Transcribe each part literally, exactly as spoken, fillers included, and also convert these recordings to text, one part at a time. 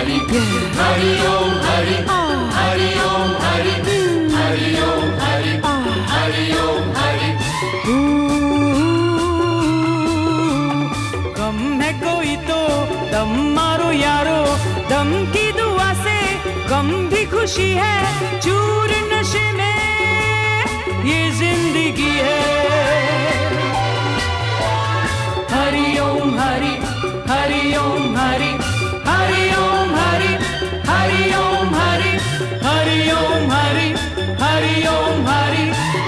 हरि हरि ओम हरि हरि ओम हरि हरि ओम हरि हरि ओम हरि। गम है कोई तो दम मारो यारो, दम की दुआ से गम भी खुशी है। चूर नशे में ये जिंदगी है। Hari Om Hari Hari Om Hari Hari Om Hari Hari Om Hari Hari Om Hari Hari Om Hari.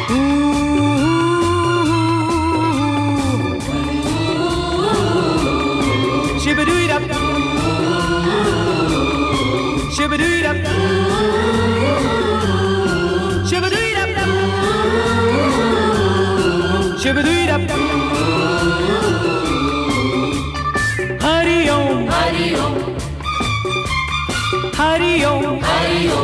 Shibadoo-dap, shibadoo-dap, shibadoo-dap, shibadoo-dap. Hari Om, Hari ओम Hari Om, हरि ओम।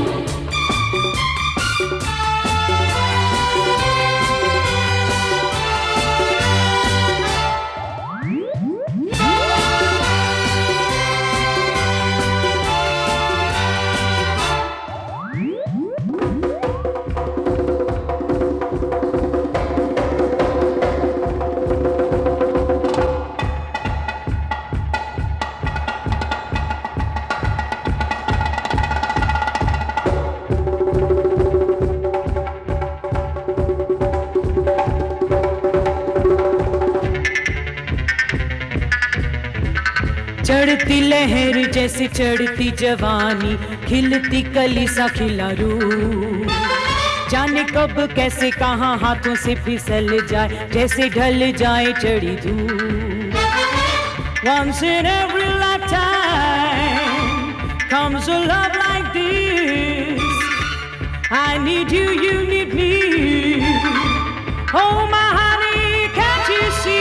चढ़ती लहर जैसे चढ़ती जवानी, खिलती कली सा खिला रूह। जाने कब कैसे कहाँ हाथों से फिसल जाए, जैसे ढल जाए चढ़ी धूप। Once in every lifetime comes a love like this. I need you, you need me. Oh my honey, can't you see?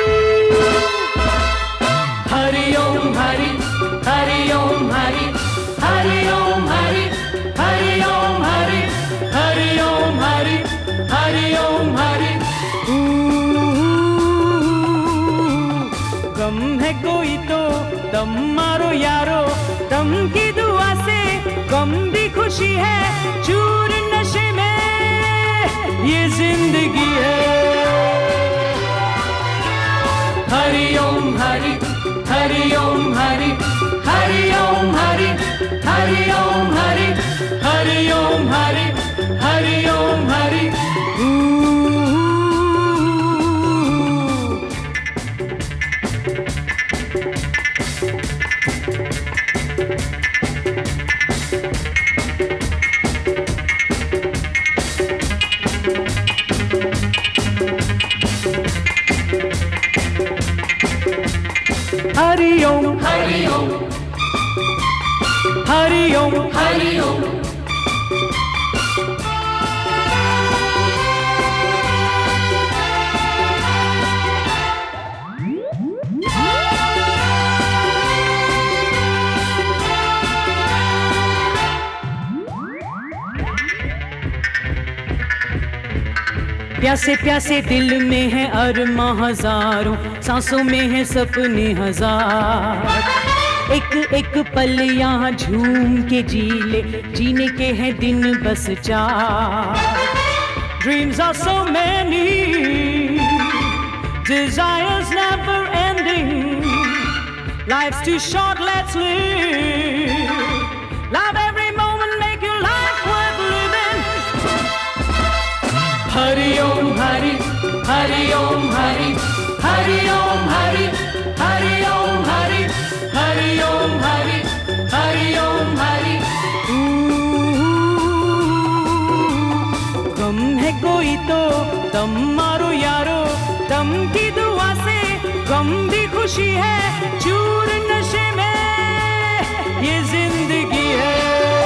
Hari Om Hari Hari Om Hari Hari Om Hari Hari Om Hari Hari Om Hari Hari Om Hari। गम है कोई तो दम मारो यारो, दम की दुआ से गम भी खुशी है। चूर नशे में ये जिंदगी है। हरि ओम हरि हरि ओम हरि हरि ओम हरि हरि ओम हरि हरि ओम हरि हरि ओम हरि। हरि ओम हरि ओम हरि ओम हरि ओम। प्यासे प्यासे दिल में है अरमां हजारों, सांसों में है सपने हजार। एक एक पल यहाँ झूम के जी ले, जीने के हैं दिन बस चार। Dreams are so many, desires never ending. Life's too short, let's live. Love every moment, make your life worth living. Hari Om Hari Hari Om Hari Hari Om Hari Hari Om Hari Hari Om Hari Hari Om Hari। गम है कोई तो दम मारो यारो, दम की दुआ से गम भी खुशी है। चूर नशे में ये जिंदगी है।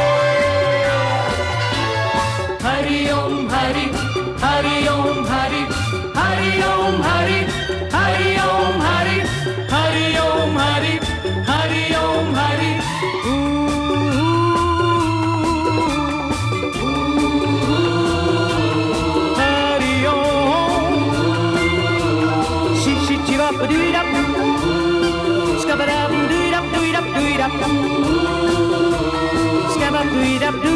हरि ओम हरि हरि ओम हरि हरि ओम हरि हरि ओम हरि हरि ओम हरि हरि ओम हरि। हरि ओम फिर अब